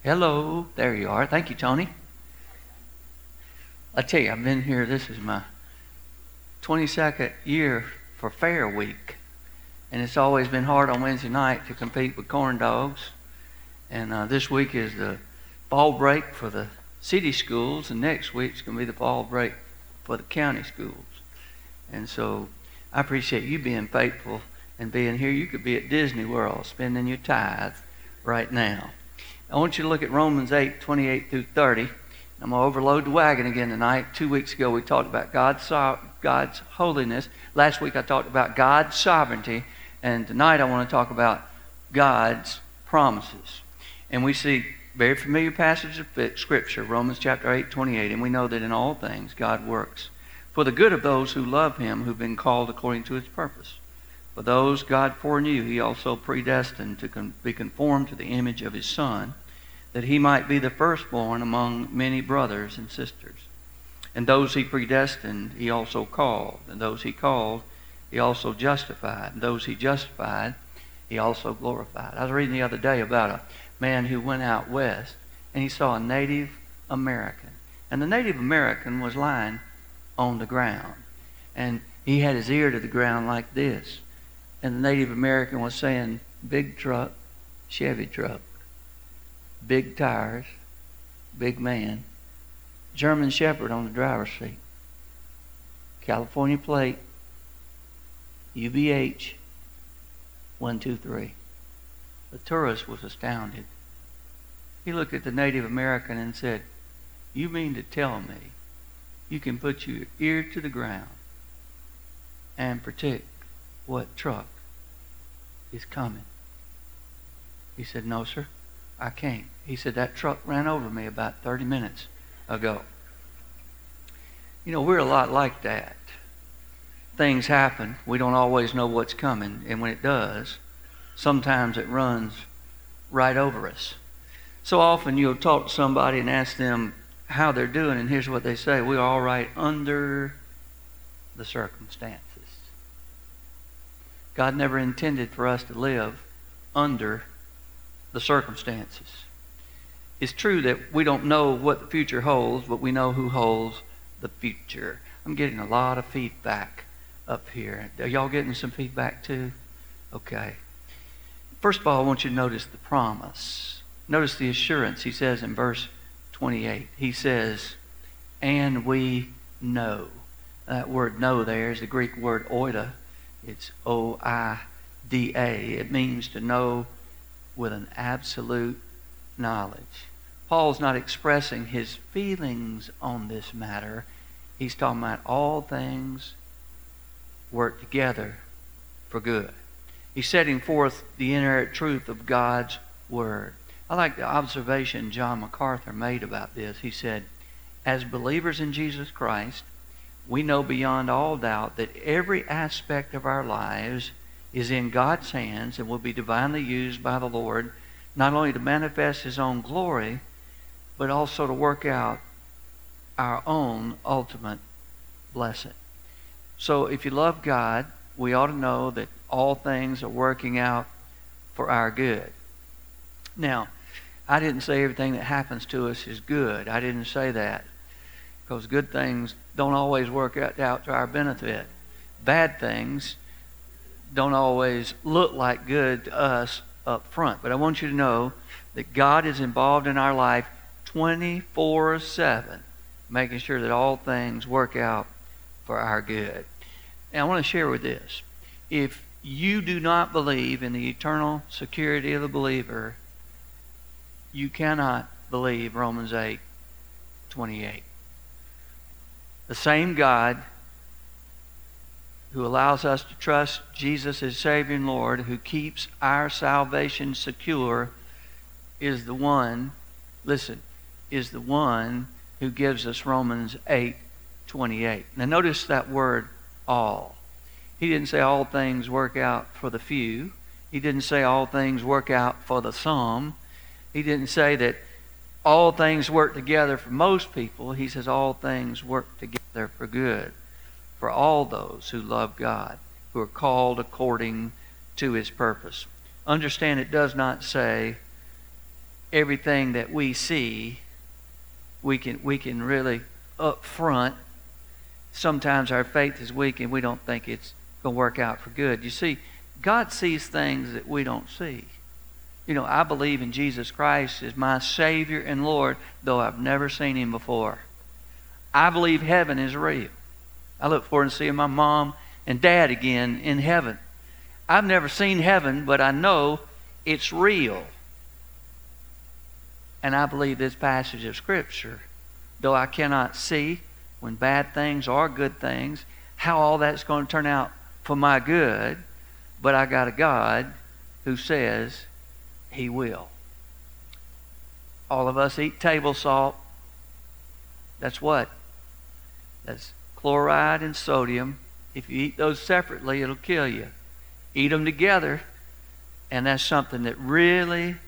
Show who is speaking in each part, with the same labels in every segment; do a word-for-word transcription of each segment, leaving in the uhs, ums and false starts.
Speaker 1: Hello, there you are. Thank you, Tony. I tell you, I've been here. This is my twenty-second year for Fair Week, and it's always been hard on Wednesday night to compete with corn dogs. And uh, this week is the fall break for the city schools, and next week's going to be the fall break for the county schools. And so I appreciate you being faithful and being here. You could be at Disney World spending your tithe right now. I want you to look at Romans eight, twenty-eight through thirty. I'm going to overload the wagon again tonight. Two weeks ago we talked about God's, so- God's holiness. Last week I talked about God's sovereignty. And tonight I want to talk about God's promises. And we see very familiar passage of Scripture, Romans chapter eight, twenty-eight. And we know that in all things God works for the good of those who love Him, who've been called according to His purpose. For those God foreknew, He also predestined to con- be conformed to the image of His Son, that He might be the firstborn among many brothers and sisters. And those He predestined, He also called. And those He called, He also justified. And those He justified, He also glorified. I was reading the other day about a man who went out west, and he saw a Native American. And the Native American was lying on the ground. And he had his ear to the ground like this. And the Native American was saying, big truck, Chevy truck, big tires, big man, German Shepherd on the driver's seat, California plate, U V H, one two three. The tourist was astounded. He looked at the Native American and said, you mean to tell me you can put your ear to the ground and predict what truck is coming? He said, no, sir, I can't. He said, that truck ran over me about thirty minutes ago. You know, we're a lot like that. Things happen. We don't always know what's coming. And when it does, sometimes it runs right over us. So often you'll talk to somebody and ask them how they're doing, and here's what they say: we're all right under the circumstances. God never intended for us to live under the circumstances. It's true that we don't know what the future holds, but we know who holds the future. I'm getting a lot of feedback up here. Are y'all getting some feedback too? Okay. First of all, I want you to notice the promise. Notice the assurance he says in verse twenty-eight. He says, and we know. That word know there is the Greek word oida. It's O I D A. It means to know with an absolute knowledge. Paul's not expressing his feelings on this matter. He's talking about all things work together for good. He's setting forth the inerrant truth of God's Word. I like the observation John MacArthur made about this. He said, as believers in Jesus Christ, we know beyond all doubt that every aspect of our lives is in God's hands and will be divinely used by the Lord, not only to manifest His own glory, but also to work out our own ultimate blessing. So if you love God, we ought to know that all things are working out for our good. Now, I didn't say everything that happens to us is good. I didn't say that, because good things don't always work out, out to our benefit. Bad things don't always look like good to us up front. But I want you to know that God is involved in our life twenty-four seven, making sure that all things work out for our good. And I want to share with this. If you do not believe in the eternal security of the believer, you cannot believe Romans eight twenty-eight. The same God who allows us to trust Jesus as Savior and Lord, who keeps our salvation secure, is the one, listen, is the one who gives us Romans eight twenty-eight. Now notice that word all. He didn't say all things work out for the few. He didn't say all things work out for the some. He didn't say that all things work together for most people. He says all things work together for good for all those who love God, who are called according to His purpose. Understand, it does not say everything that we see, we can we can really up front. Sometimes our faith is weak and we don't think it's going to work out for good. You see, God sees things that we don't see. You know, I believe in Jesus Christ as my Savior and Lord, though I've never seen Him before. I believe heaven is real. I look forward to seeing my mom and dad again in heaven. I've never seen heaven, but I know it's real. And I believe this passage of Scripture, though I cannot see when bad things or good things, how all that's going to turn out for my good, but I got a God who says He will. All of us eat table salt. That's what? That's chloride and sodium. If you eat those separately, it'll kill you. Eat them together, and that's something that really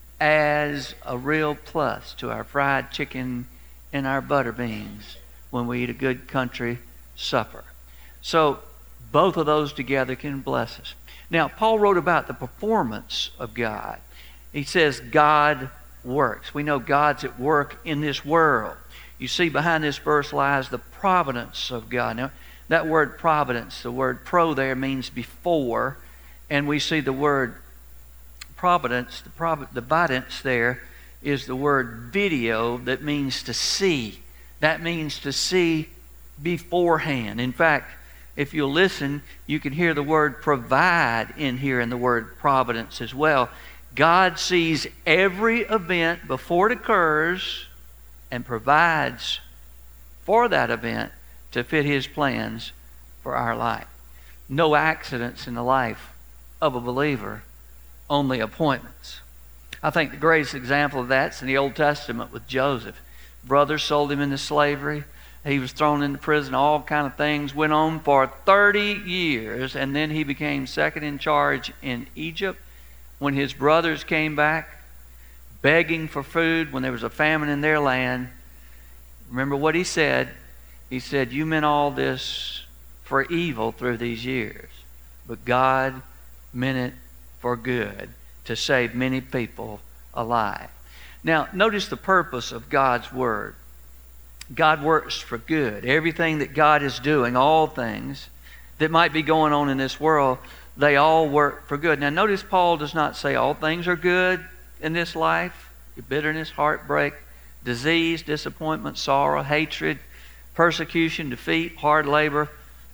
Speaker 1: adds a real plus to our fried chicken and our butter beans when we eat a good country supper. So both of those together can bless us. Now, Paul wrote about the performance of God. He says God works. We know God's at work in this world. You see, behind this verse lies the providence of God. Now, that word providence, the word pro there means before, and we see the word providence, the, prov- the vidence there is the word video that means to see. That means to see beforehand. In fact, if you'll listen, you can hear the word provide in here in the word providence as well. God sees every event before it occurs and provides for that event to fit His plans for our life. No accidents in the life of a believer, only appointments. I think the greatest example of that's in the Old Testament with Joseph. Brothers sold him into slavery. He was thrown into prison. All kind of things went on for thirty years, and then he became second in charge in Egypt. When his brothers came back, begging for food when there was a famine in their land, remember what he said? He said, "You meant all this for evil through these years, but God meant it for good, to save many people alive." Now, notice the purpose of God's Word. God works for good. Everything that God is doing, all things that might be going on in this world, they all work for good. Now, notice Paul does not say all things are good in this life. Your bitterness, heartbreak, disease, disappointment, sorrow, hatred, persecution, defeat, hard labor.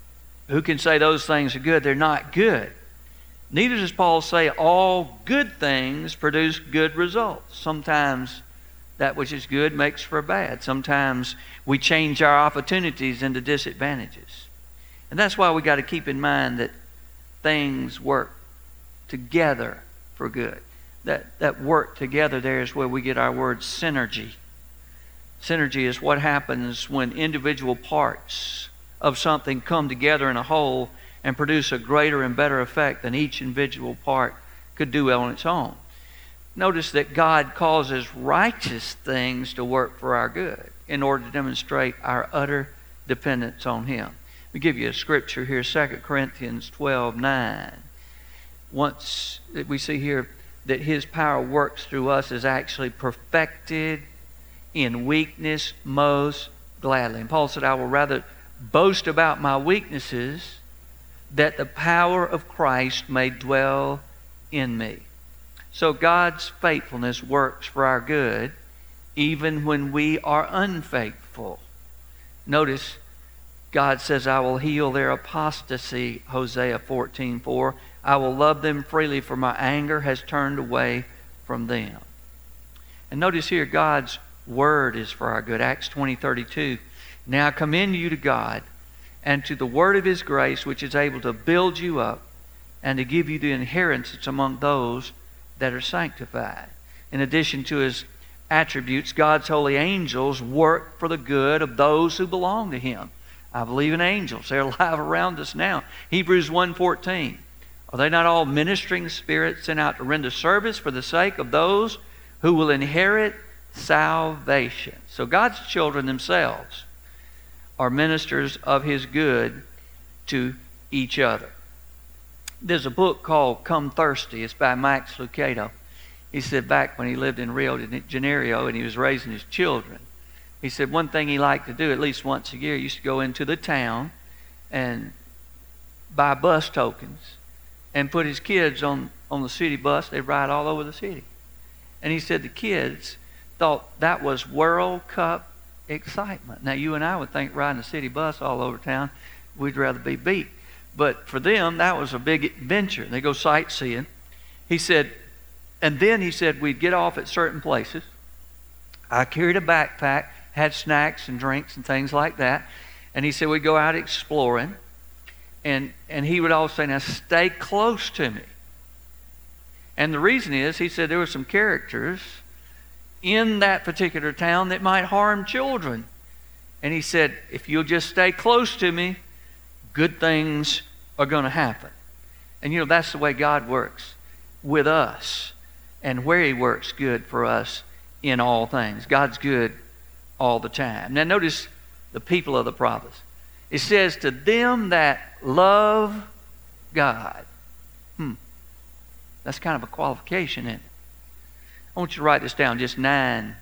Speaker 1: Who can say those things are good? They're not good. Neither does Paul say all good things produce good results. Sometimes that which is good makes for bad. Sometimes we change our opportunities into disadvantages. And that's why we got to keep in mind that things work together for good. That, that work together there is where we get our word synergy. Synergy is what happens when individual parts of something come together in a whole and produce a greater and better effect than each individual part could do on its own. Notice that God causes righteous things to work for our good in order to demonstrate our utter dependence on Him. Let me give you a scripture here, Second Corinthians twelve nine. Once we see here that His power works through us is actually perfected in weakness most gladly. And Paul said, "I will rather boast about my weaknesses, that the power of Christ may dwell in me." So God's faithfulness works for our good even when we are unfaithful. Notice God says, "I will heal their apostasy," Hosea fourteen four. "I will love them freely, for my anger has turned away from them." And notice here, God's word is for our good. Acts twenty thirty-two. "Now I commend you to God and to the word of His grace, which is able to build you up and to give you the inheritance among those that are sanctified." In addition to His attributes, God's holy angels work for the good of those who belong to Him. I believe in angels. They're alive around us now. Hebrews one fourteen. "Are they not all ministering spirits sent out to render service for the sake of those who will inherit salvation?" So God's children themselves are ministers of His good to each other. There's a book called Come Thirsty. It's by Max Lucado. He said back when he lived in Rio de Janeiro and he was raising his children, he said one thing he liked to do at least once a year, he used to go into the town and buy bus tokens and put his kids on, on the city bus. They'd ride all over the city. And he said the kids thought that was World Cup excitement. Now, you and I would think riding a city bus all over town, we'd rather be beat. But for them, that was a big adventure. They go sightseeing. He said, and then he said we'd get off at certain places. I carried a backpack, had snacks and drinks and things like that. And he said we'd go out exploring. And, and he would always say, now stay close to me. And the reason is, he said there were some characters in that particular town that might harm children. And he said, if you'll just stay close to me, good things are going to happen. And you know, that's the way God works with us and where he works good for us in all things. God's good all the time. Now notice the people of the prophets. It says, to them that love God. Hmm. That's kind of a qualification, isn't it? I want you to write this down, just nine,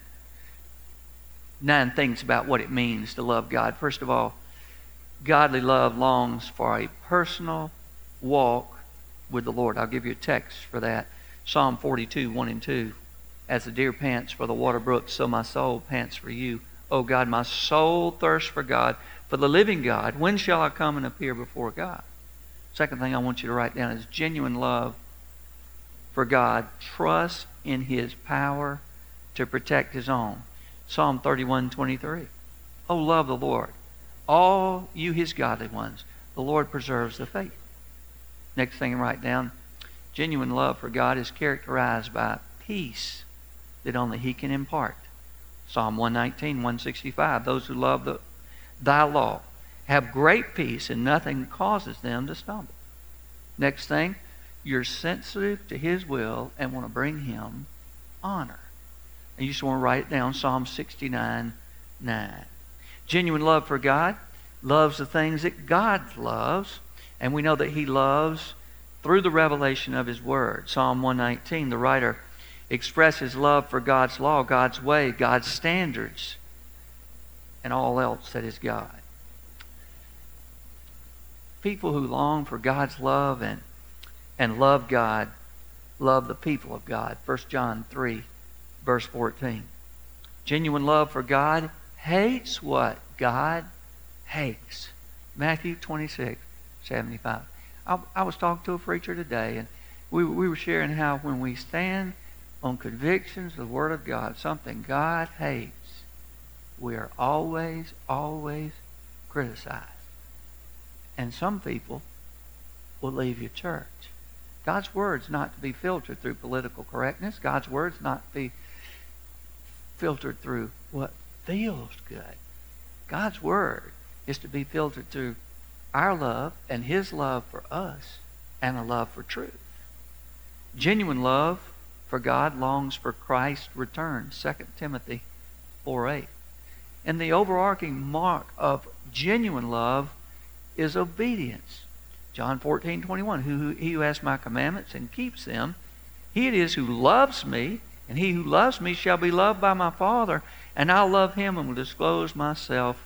Speaker 1: nine things about what it means to love God. First of all, godly love longs for a personal walk with the Lord. I'll give you a text for that. Psalm forty-two, one and two. As the deer pants for the water brooks, so my soul pants for you. O God, my soul thirsts for God, for the living God. When shall I come and appear before God? Second thing I want you to write down is genuine love for God. Trust in his power to protect his own. Psalm thirty-one, twenty-three. Oh, love the Lord, all you his godly ones. The Lord preserves the faith. Next thing I write down, genuine love for God is characterized by peace that only he can impart. Psalm one nineteen, one sixty-five. Those who love the, thy law have great peace, and nothing causes them to stumble. Next thing, you're sensitive to his will and want to bring him honor. And you just want to write it down, Psalm sixty-nine, nine. Genuine love for God loves the things that God loves, and we know that he loves through the revelation of his word. Psalm one nineteen, the writer expresses love for God's law, God's way, God's standards, and all else that is God. People who long for God's love and, and love God love the people of God. First John three, verse fourteen. Genuine love for God hates what God hates. Matthew twenty-six, seventy-five. I, I was talking to a preacher today, and we, we were sharing how when we stand on convictions of the Word of God, something God hates, we are always, always criticized. And some people will leave your church. God's Word's not to be filtered through political correctness. God's Word's not to be filtered through what feels good. God's Word is to be filtered through our love and his love for us and a love for truth. Genuine love for God longs for Christ's return. Second Timothy four eight. And the overarching mark of genuine love is obedience. John fourteen twenty-one. Who, he who has my commandments and keeps them, he it is who loves me, and he who loves me shall be loved by my Father, and I'll love him and will disclose myself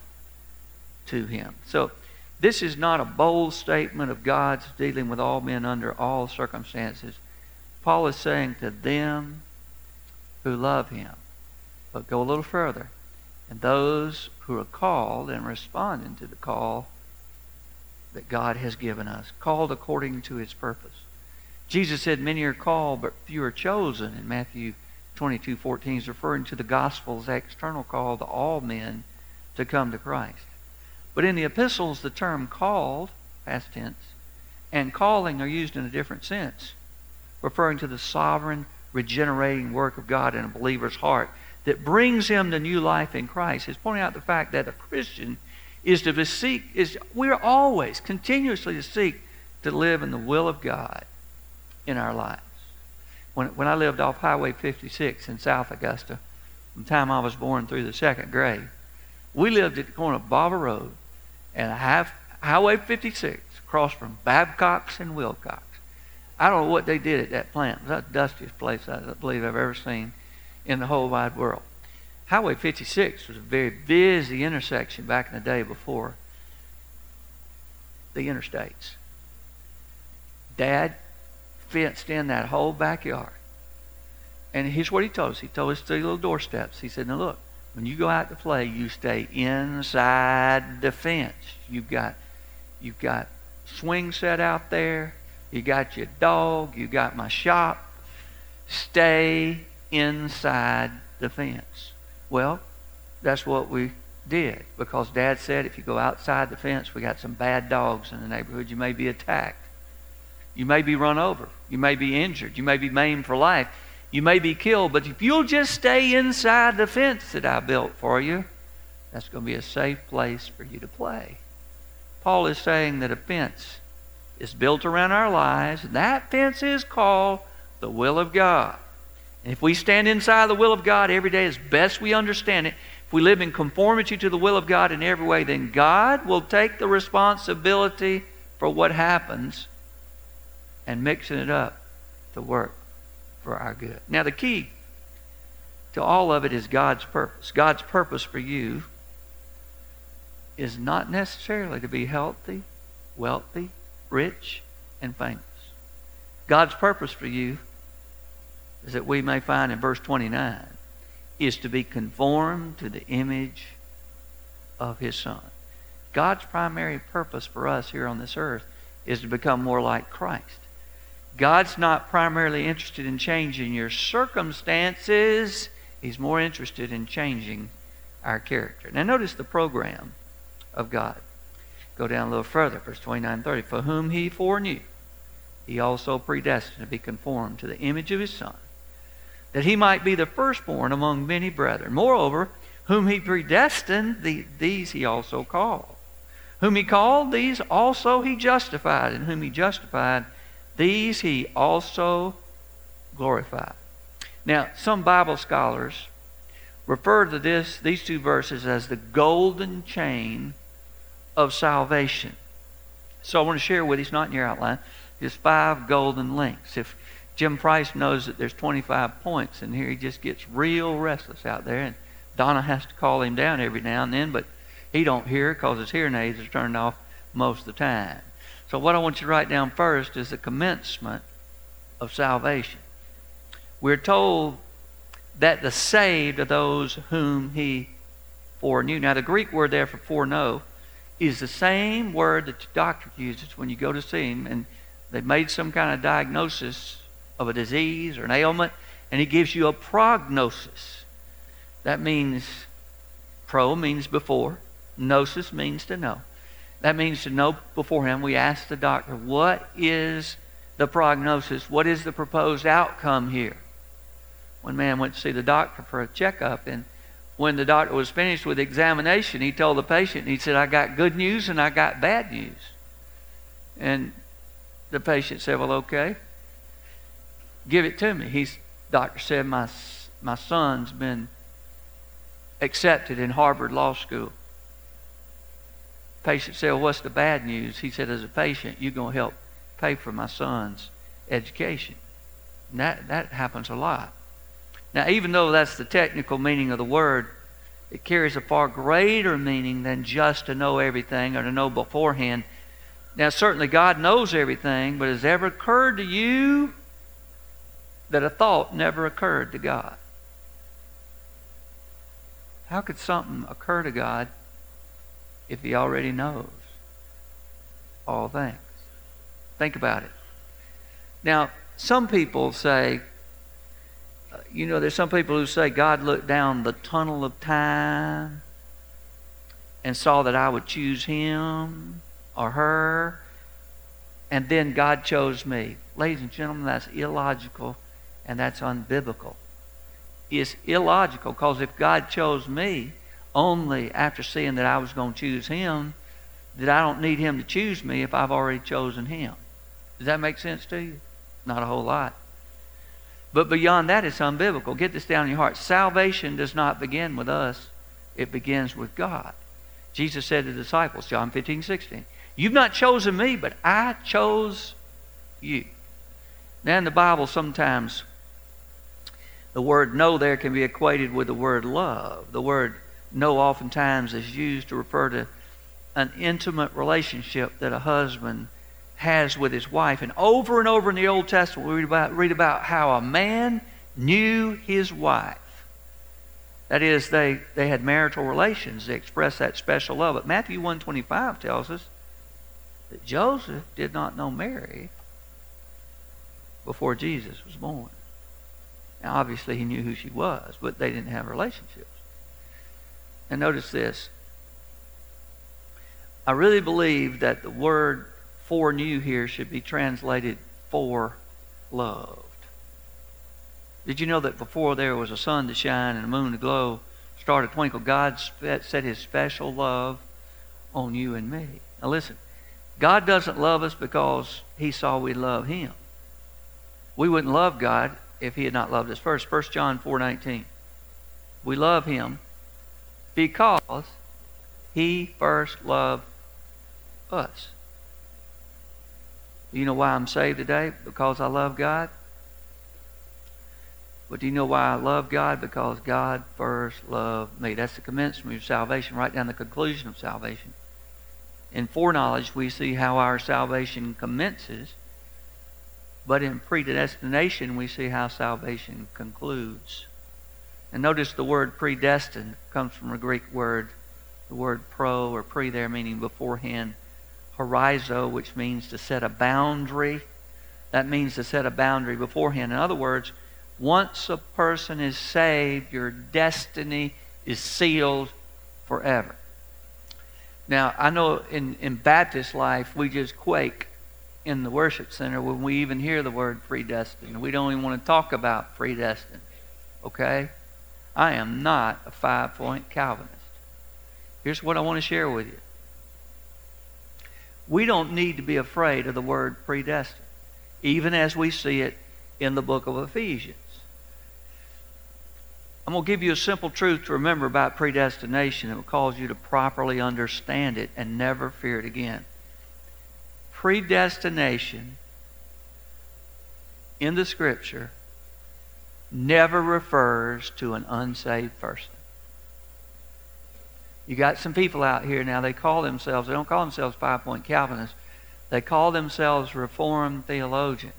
Speaker 1: to him. So this is not a bold statement of God's dealing with all men under all circumstances. Paul is saying to them who love him, but go a little further, and those who are called and responding to the call that God has given us, called according to his purpose. Jesus said, many are called, but few are chosen. In Matthew twenty-two fourteen, is referring to the gospel's external call to all men to come to Christ. But in the epistles, the term called, past tense, and calling are used in a different sense, referring to the sovereign, regenerating work of God in a believer's heart that brings him to new life in Christ. It's pointing out the fact that a Christian is to seek, is we're always, continuously to seek to live in the will of God in our lives. When, when I lived off Highway fifty-six in South Augusta, from the time I was born through the second grade, we lived at the corner of Barber Road and half, Highway fifty-six, across from Babcock's and Wilcox. I don't know what they did at that plant. It was the dustiest place I believe I've ever seen in the whole wide world. Highway fifty-six was a very busy intersection back in the day before the interstates. Dad fenced in that whole backyard. And here's what he told us. He told us three little doorsteps. He said, now look, when you go out to play, you stay inside the fence. You've got, you've got swing set out there. You got your dog. You got my shop. Stay inside the fence. Well, that's what we did, because Dad said if you go outside the fence, we got some bad dogs in the neighborhood. You may be attacked. You may be run over. You may be injured. You may be maimed for life. You may be killed. But if you'll just stay inside the fence that I built for you, that's going to be a safe place for you to play. Paul is saying that a fence is built around our lives, and that fence is called the will of God. And if we stand inside the will of God every day as best we understand it, if we live in conformity to the will of God in every way, then God will take the responsibility for what happens and mixing it up to work for our good. Now, the key to all of it is God's purpose. God's purpose for you is not necessarily to be healthy, wealthy, rich, and famous. God's purpose for you is that we may find in verse twenty-nine, is to be conformed to the image of His Son. God's primary purpose for us here on this earth is to become more like Christ. God's not primarily interested in changing your circumstances. He's more interested in changing our character. Now notice the program of God. Go down a little further, verse twenty-nine thirty. For whom He foreknew, He also predestined to be conformed to the image of His Son, that He might be the firstborn among many brethren. Moreover, whom He predestined, the, these He also called. Whom He called, these also He justified. And whom He justified, these He also glorified. Now, some Bible scholars refer to this, these two verses as the golden chain of salvation. So I want to share with you, it's not in your outline, just five golden links. If Jim Price knows that there's twenty-five points in here, he just gets real restless out there, and Donna has to call him down every now and then, but he don't hear because his hearing aids are turned off most of the time. So what I want you to write down first is the commencement of salvation. We're told that the saved are those whom He foreknew. Now the Greek word there for foreknow is the same word that the doctor uses when you go to see him and they've made some kind of diagnosis of a disease or an ailment, and he gives you a prognosis. That means, pro means before, gnosis means to know. That means to know beforehand. We ask the doctor, what is the prognosis? What is the proposed outcome here? One man went to see the doctor for a checkup, and when the doctor was finished with the examination, he told the patient, he said, I got good news and I got bad news. And the patient said, well, okay, give it to me. He's, doctor said, my, my son's been accepted in Harvard Law School. Patient said, well, what's the bad news? He said, as a patient, you're going to help pay for my son's education. And that, that happens a lot. Now, even though that's the technical meaning of the word, it carries a far greater meaning than just to know everything or to know beforehand. Now, certainly God knows everything, but has it ever occurred to you that a thought never occurred to God? How could something occur to God if He already knows all things? Think about it. Now, some people say, you know, there's some people who say God looked down the tunnel of time and saw that I would choose him or her, and then God chose me. Ladies and gentlemen, that's illogical and that's unbiblical. It's illogical because if God chose me only after seeing that I was going to choose Him, that I don't need Him to choose me if I've already chosen Him. Does that make sense to you? Not a whole lot. But beyond that, it's unbiblical. Get this down in your heart. Salvation does not begin with us. It begins with God. Jesus said to the disciples, John fifteen, sixteen, you've not chosen me, but I chose you. Now in the Bible sometimes the word know there can be equated with the word love. The word know oftentimes is used to refer to an intimate relationship that a husband has with his wife. And over and over in the Old Testament we read about, read about how a man knew his wife. That is, they, they had marital relations. They expressed that special love. But Matthew one twenty-five tells us that Joseph did not know Mary before Jesus was born. Now, obviously, he knew who she was, but they didn't have relationships. And notice this. I really believe that the word foreknew here should be translated for loved. Did you know that before there was a sun to shine and a moon to glow, star to twinkle, God set his special love on you and me? Now listen, God doesn't love us because he saw we love him. We wouldn't love God if he had not loved us first. First John four nineteen. We love him because he first loved us. You know why I'm saved today? Because I love God. But do you know why I love God? Because God first loved me. That's the commencement of salvation, right down the conclusion of salvation. In foreknowledge, we see how our salvation commences. But in predestination, we see how salvation concludes. And notice the word predestined comes from a Greek word, the word pro or pre there, meaning beforehand. Horizo, which means to set a boundary. That means to set a boundary beforehand. In other words, once a person is saved, your destiny is sealed forever. Now, I know in, in Baptist life, we just quake in the worship center when we even hear the word predestined. We don't even want to talk about predestined. Okay? I am not a five-point Calvinist. Here's what I want to share with you. We don't need to be afraid of the word predestined, even as we see it in the book of Ephesians. I'm going to give you a simple truth to remember about predestination that will cause you to properly understand it and never fear it again. Predestination in the Scripture never refers to an unsaved person. You got some people out here now, they call themselves, they don't call themselves five-point Calvinists, they call themselves Reformed theologians.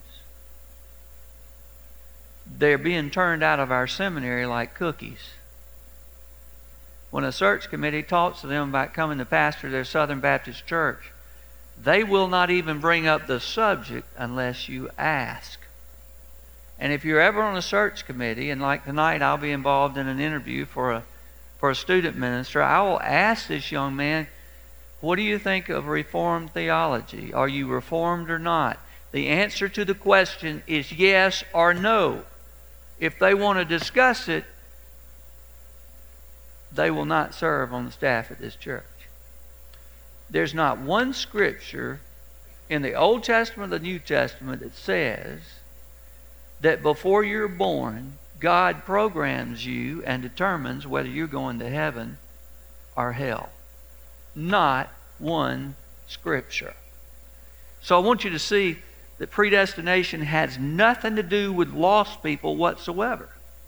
Speaker 1: They're being turned out of our seminary like cookies. When a search committee talks to them about coming to pastor their Southern Baptist church, they will not even bring up the subject unless you ask. And if you're ever on a search committee, and like tonight I'll be involved in an interview for a for a student minister, I will ask this young man, what do you think of Reformed theology? Are you Reformed or not? The answer to the question is yes or no. If they want to discuss it, they will not serve on the staff at this church. There's not one scripture in the Old Testament or the New Testament that says that before you're born, God programs you and determines whether you're going to heaven or hell. Not one scripture. So I want you to see that predestination has nothing to do with lost people whatsoever.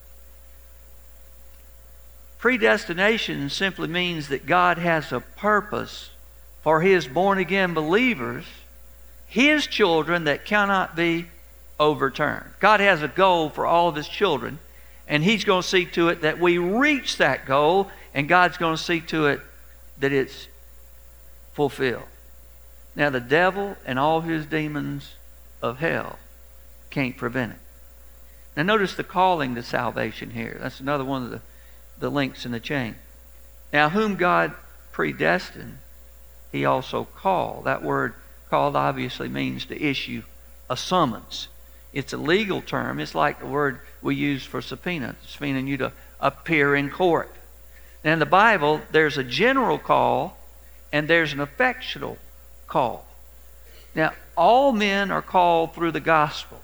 Speaker 1: Predestination simply means that God has a purpose for His born-again believers, His children that cannot be overturned. God has a goal for all of His children, and He's going to see to it that we reach that goal, and God's going to see to it that it's fulfilled. Now, the devil and all his demons of hell can't prevent it. Now, notice the calling to salvation here. That's another one of the, the links in the chain. Now, whom God predestined, He also called. That word called obviously means to issue a summons. It's a legal term. It's like the word we use for subpoena. It's meaning you to appear in court. Now, in the Bible, there's a general call and there's an effectual call. Now, all men are called through the gospel.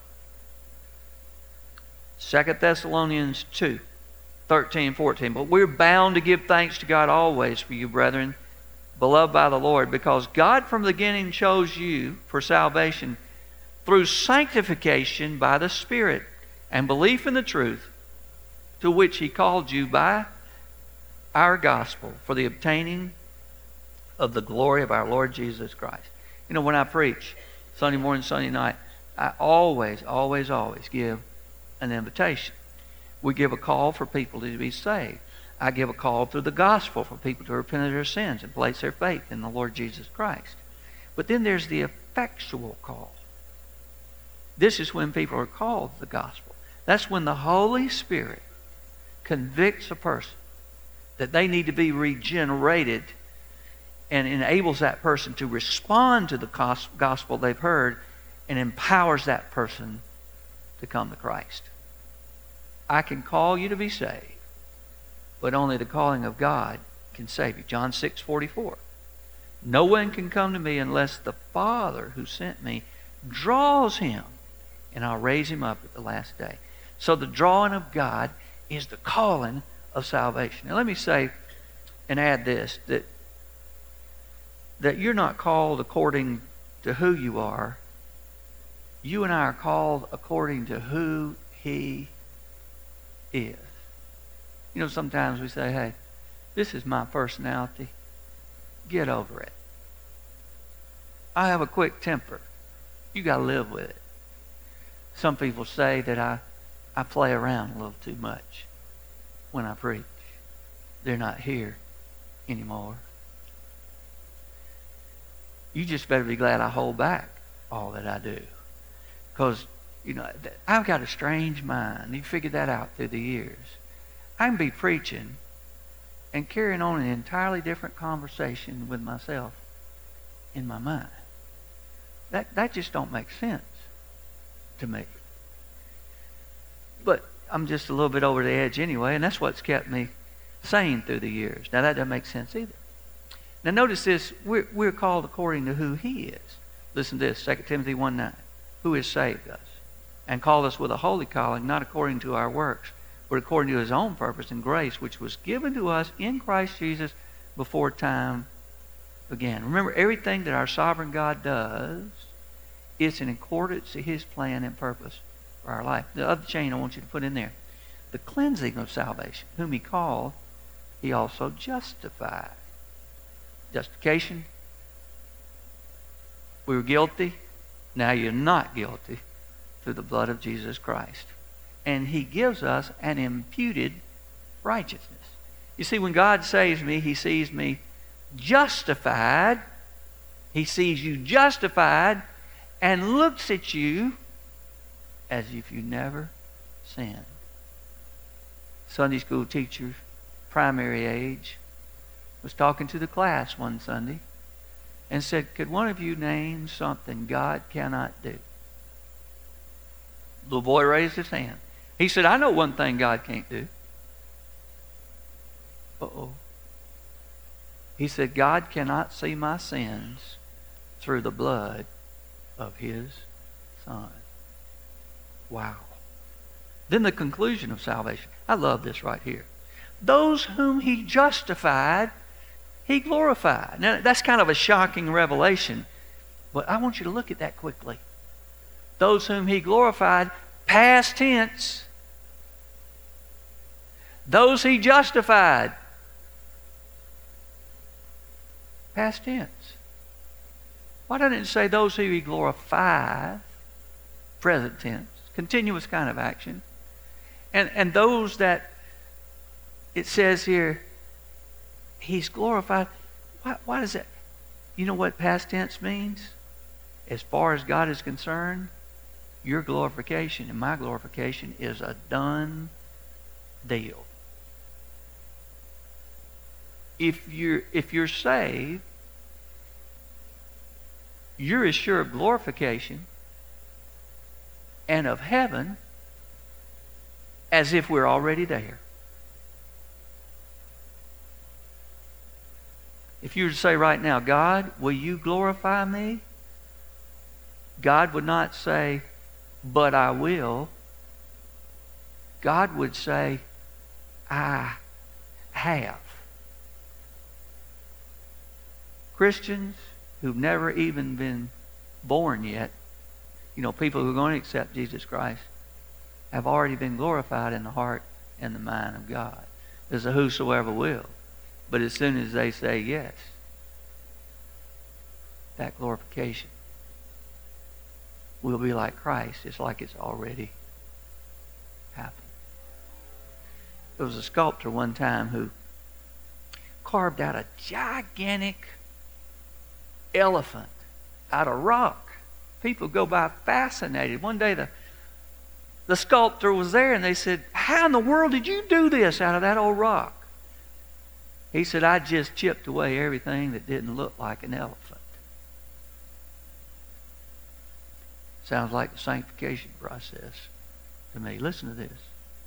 Speaker 1: Second Thessalonians two, thirteen and fourteen. But we're bound to give thanks to God always for you, brethren, beloved by the Lord, because God from the beginning chose you for salvation through sanctification by the Spirit and belief in the truth to which he called you by our gospel for the obtaining of the glory of our Lord Jesus Christ. You know, when I preach Sunday morning, Sunday night, I always, always, always give an invitation. We give a call for people to be saved. I give a call through the gospel for people to repent of their sins and place their faith in the Lord Jesus Christ. But then there's the effectual call. This is when people are called to the gospel. That's when the Holy Spirit convicts a person that they need to be regenerated and enables that person to respond to the gospel they've heard and empowers that person to come to Christ. I can call you to be saved, but only the calling of God can save you. John six forty-four. No one can come to me unless the Father who sent me draws him, and I'll raise him up at the last day. So the drawing of God is the calling of salvation. Now let me say and add this, that, that you're not called according to who you are. You and I are called according to who he is. You know, sometimes we say, hey, this is my personality. Get over it. I have a quick temper. You got to live with it. Some people say that I, I play around a little too much when I preach. They're not here anymore. You just better be glad I hold back all that I do. Because, you know, I've got a strange mind. You figured that out through the years. I can be preaching and carrying on an entirely different conversation with myself in my mind. That that just don't make sense to me. But I'm just a little bit over the edge anyway, and that's what's kept me sane through the years. Now that doesn't make sense either. Now notice this, we're, we're called according to who he is. Listen to this, Second Timothy one nine. Who has saved us and called us with a holy calling, not according to our works, but according to his own purpose and grace, which was given to us in Christ Jesus before time began. Remember, everything that our sovereign God does is in accordance to his plan and purpose for our life. The other chain I want you to put in there. The cleansing of salvation. Whom he called, he also justified. Justification. We were guilty. Now you're not guilty through the blood of Jesus Christ. And he gives us an imputed righteousness. You see, when God saves me, he sees me justified. He sees you justified and looks at you as if you never sinned. Sunday school teacher, primary age, was talking to the class one Sunday and said, could one of you name something God cannot do? Little boy raised his hand. He said, I know one thing God can't do. Uh-oh. He said, God cannot see my sins through the blood of his Son. Wow. Then the conclusion of salvation. I love this right here. Those whom he justified, he glorified. Now, that's kind of a shocking revelation, but I want you to look at that quickly. Those whom he glorified, past tense. Those he justified, past tense. Why doesn't it say those who he glorified, present tense, continuous kind of action? And, and those that it says here, he's glorified. Why, why does that? You know what past tense means? As far as God is concerned, your glorification and my glorification is a done deal. If you're, if you're saved, you're as sure of glorification and of heaven as if we're already there. If you were to say right now, God, will you glorify me? God would not say, but I will. God would say, I have. Christians who've never even been born yet You know, people who are going to accept Jesus Christ have already been glorified in the heart and the mind of God. There's a whosoever will. But as soon as they say yes, that glorification will be like Christ. It's like it's already happened. There was a sculptor one time who carved out a gigantic elephant out of rock. People go by fascinated. One day the, the sculptor was there and they said, "How in the world did you do this out of that old rock?" He said, "I just chipped away everything that didn't look like an elephant." Sounds like the sanctification process to me. Listen to this.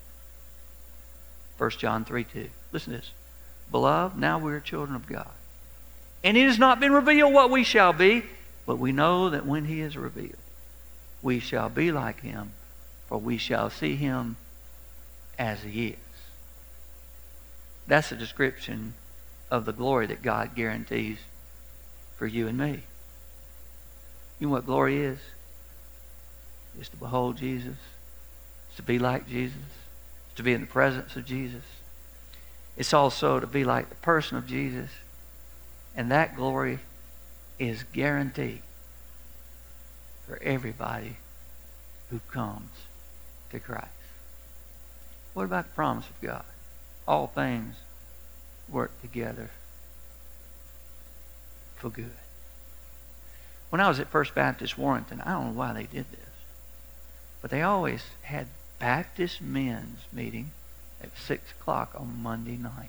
Speaker 1: First John three two. Listen to this. "Beloved, now we are children of God. And it has not been revealed what we shall be, but we know that when he is revealed, we shall be like him, for we shall see him as he is." That's a description of the glory that God guarantees for you and me. You know what glory is? It's to behold Jesus. It's to be like Jesus. It's to be in the presence of Jesus. It's also to be like the person of Jesus. And that glory is guaranteed for everybody who comes to Christ. What about the promise of God? All things work together for good. When I was at First Baptist Warrenton, I don't know why they did this, but they always had Baptist men's meeting at six o'clock on Monday night.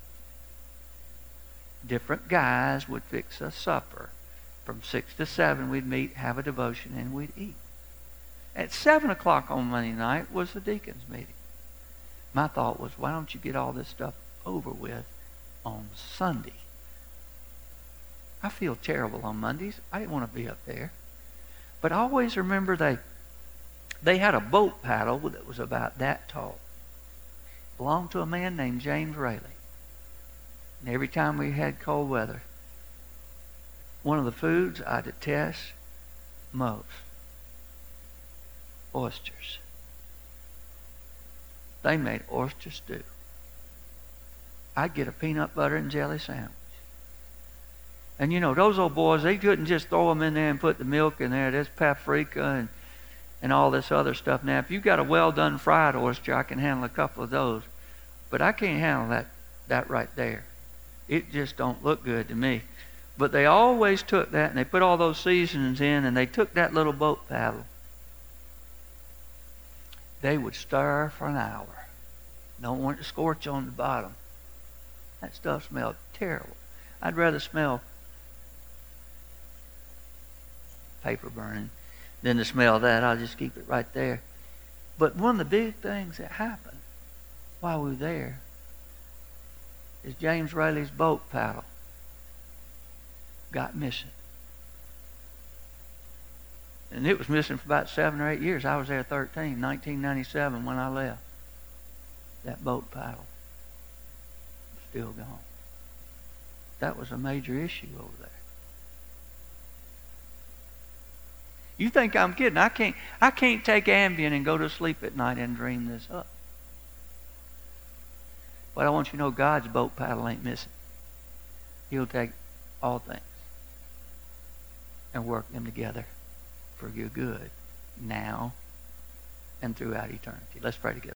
Speaker 1: Different guys would fix a supper. From six to seven, we'd meet, have a devotion, and we'd eat. At seven o'clock on Monday night was the deacons' meeting. My thought was, why don't you get all this stuff over with on Sunday? I feel terrible on Mondays. I didn't want to be up there. But I always remember they they had a boat paddle that was about that tall. It belonged to a man named James Raley. And every time we had cold weather, one of the foods I detest most, oysters. They made oyster stew. I'd get a peanut butter and jelly sandwich. And you know, those old boys, they couldn't just throw them in there and put the milk in there. There's paprika and, and all this other stuff. Now, if you've got a well-done fried oyster, I can handle a couple of those. But I can't handle that, that right there. It just don't look good to me. But they always took that and they put all those seasonings in and they took that little boat paddle. They would stir for an hour. Don't want it to scorch on the bottom. That stuff smelled terrible. I'd rather smell paper burning than to smell that. I'll just keep it right there. But one of the big things that happened while we were there is James Raley's boat paddle got missing. And it was missing for about seven or eight years. I was there thirteen, nineteen ninety-seven when I left. That boat paddle was still gone. That was a major issue over there. You think I'm kidding? I can't I can't take Ambien and go to sleep at night and dream this up. But I want you to know God's boat paddle ain't missing. He'll take all things and work them together for your good now and throughout eternity. Let's pray together.